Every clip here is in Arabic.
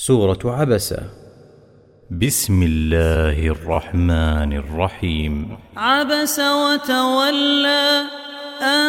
سورة عبسة. بسم الله الرحمن الرحيم. عبس وتولى أن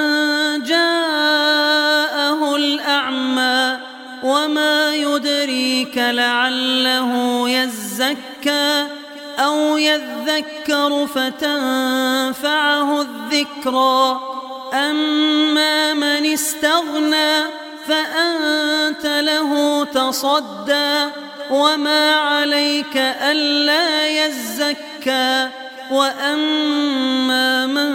جاءه الأعمى وما يدريك لعله يزكى أو يذكر فتنفعه الذكرى. أما من استغنى فأنت له تصدى وما عليك ألا يزكى. وأما من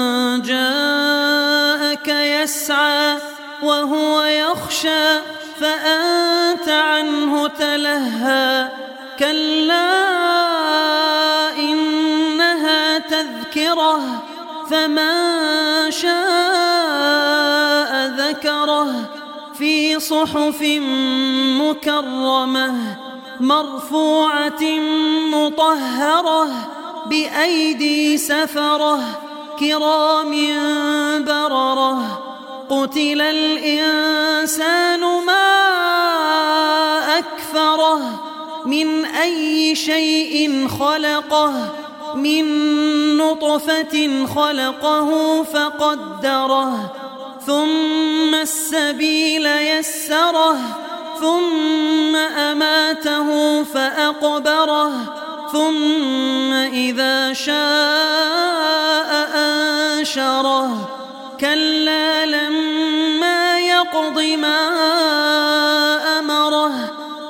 جاءك يسعى وهو يخشى فأنت عنه تلهى. كلا إنها تذكرة فمن شاء ذكره في صحف مكرمة مرفوعة مطهرة بأيدي سفرة كرام بررة. قتل الإنسان ما أكفره من أي شيء خلقه من نطفة خلقه فقدره ثم السبيل يسره ثم أماته فأقبره ثم إذا شاء أنشره. كلا لما يقض ما أمره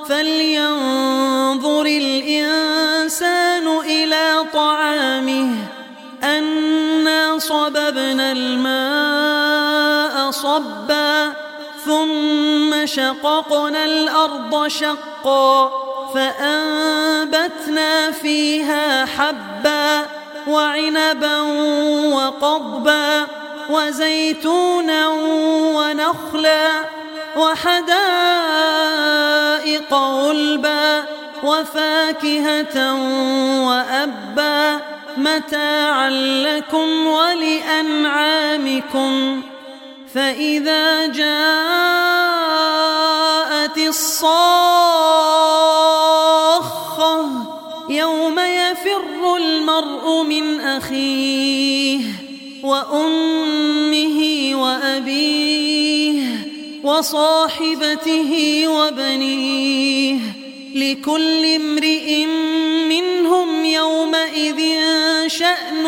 فلينظر الإنسان إلى طعامه أنا صببنا الماء صبا ثم شققنا الأرض شقا فأنبتنا فيها حبا وعنبا وقضبا وزيتونا ونخلا وحدائق غلبا وفاكهة وأبا متاعا لكم ولأنعامكم. فإذا جاءت الصاخة يوم يفر المرء من أخيه وأمه وأبيه وصاحبته وبنيه لكل امرئ منهم يومئذ شأن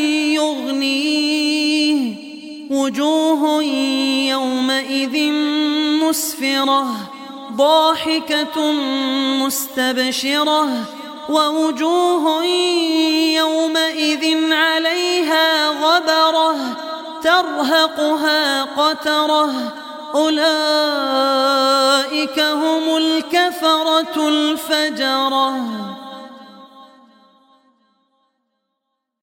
يغنيه. وجوه يومئذ مسفرة ضاحكة مستبشرة ووجوه يومئذ عليها غبرة ترهقها قترة. أولئك هم الكفرة الفجرة.